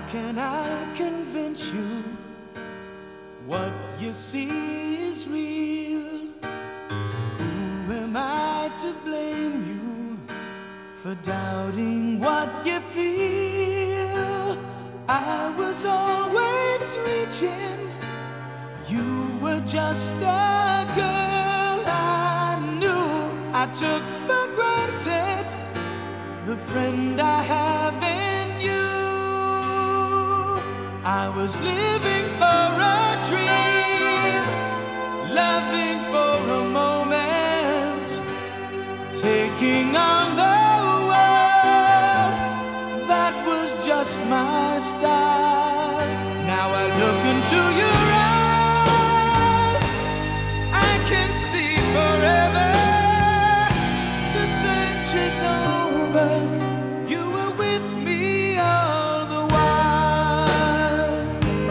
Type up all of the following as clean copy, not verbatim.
can I convince you what you see is real? Who am I to blame you for doubting what you feel? I was always reaching, you were just a girl I knew. I took for granted the friend I have in you. I was living for a dream, loving for a moment, taking on the world. That was just my style. Now I look into your eyes, I can see forever. The search is over, you were with me all the while.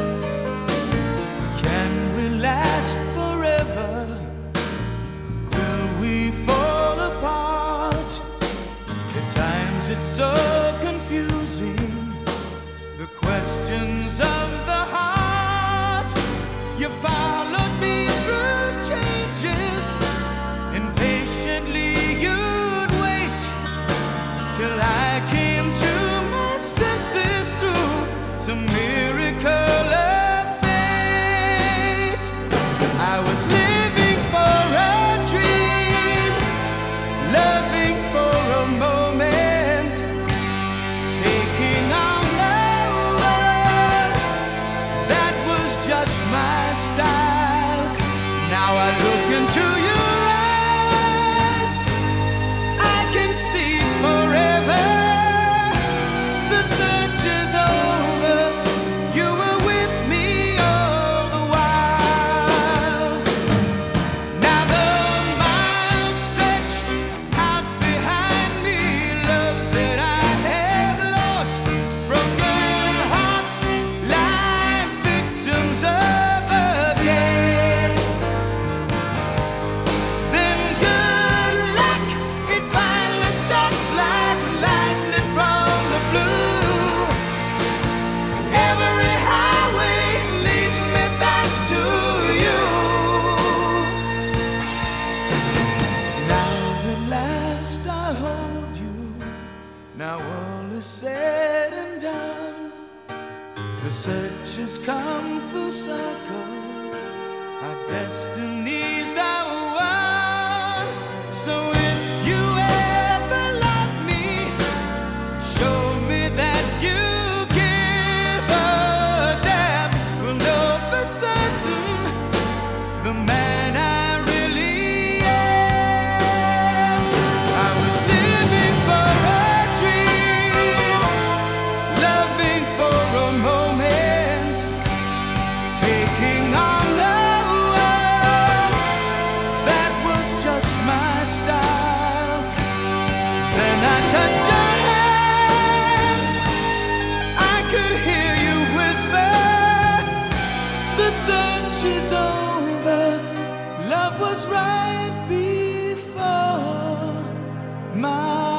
Can we last forever? Will we fall apart? At times it's so confusing, the questions of the heart. You followed me through changes, and patiently you'd wait till I came to my senses through some miracle of fate. I was living for a dream, loving for a moment, taking on the world. That was just my style. Now I look into your eyes, I can see forever. The search is over, you were with me all the while. Now the miles stretch out behind me, loves that I have lost, broken hearts lie victims of again. Then good luck, it finally struck like lightning from the blue. Every highway's leading me back to you. Now at last I hold you, now all is said and done. The search has come full circle, our destinies are one. So if you ever love me, show me that you give a damn. We'll know for certain the man I really am. I was living for a dream, loving for a moment, taking on the world. That was just my style. Then I touched your hand, I could hear you whisper, the search is over, love was right before my